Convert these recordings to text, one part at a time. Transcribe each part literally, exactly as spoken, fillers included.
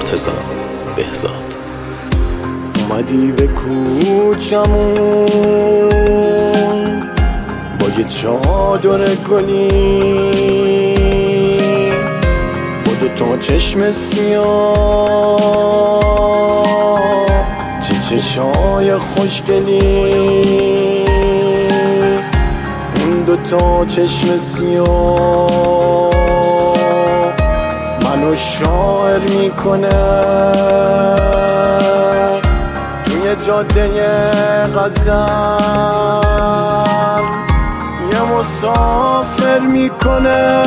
مرتضی بهزاد. اومدی به کوچمون با یه چادر گلی، با دو تا چشم سیاه، چه چشای خوشگلی. اون دو تا چشم سیاه منو شاعر میکنه توی جاده غزل، یه مسافر میکنه.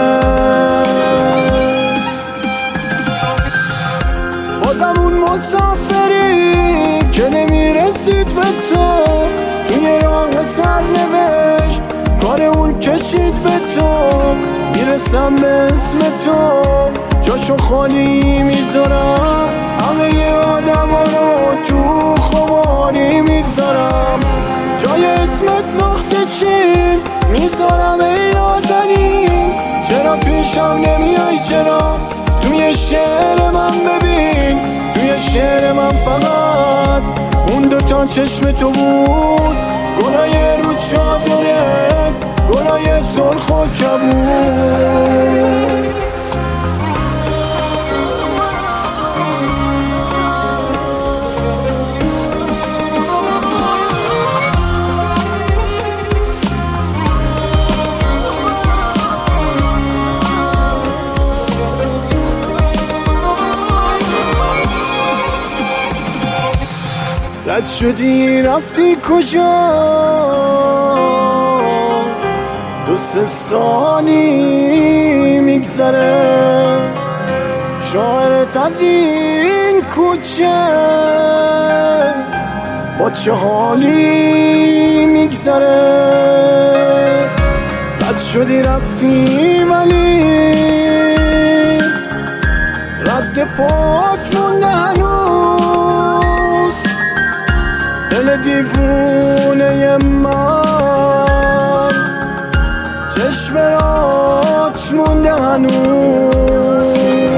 بازم اون مسافری که نمیرسید به تو، توی راه سرنوشت کار اون کشید به تو. میرسم به اسم تو، جاشو خالی میذارم، همه ی آدم ها رو تو خماری میذارم. جای اسمت نقطه چین میذارم ای نازنین، چرا پیشم نمیای؟ چرا توی شعر من ببین، توی شعر من فقط اون دوتا چشم تو بود، گلای رو چادره، گلای سرخ و کبود. رد شدی رفتی کجا؟ دو سه سالی میگذره، شاعرت از این کوچه با چه حالی میگذره. رد شدی رفتی ولی رد پاک مونده هنوز، دل دیوونه من چشم رات مونده هنوز.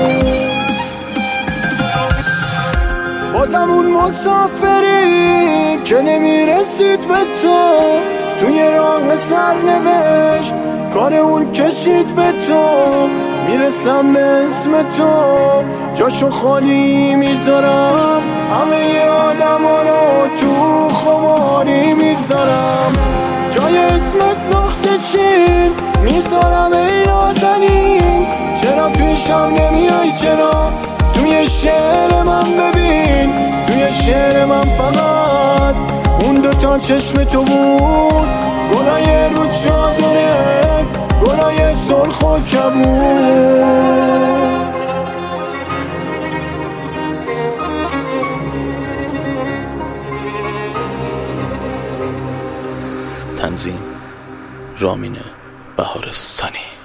بازم اون مسافری که نمیرسید به تو، توی راه سرنوشت کار اون کشید به تو. میرسم به اسم تو، جاشو خالی میذارم، همه ی آدم ها رو تو خماری میذارم. جای اسمت نقطه چین میذارم ای نازنین، چرا پیشم نمیای؟ چرا توی شعر من ببین، توی شعر من فقط اون دوتا چشم تو بود، گلای رو چادره، گلای سرخ و کبود. تنظیم رامین بهارستانی.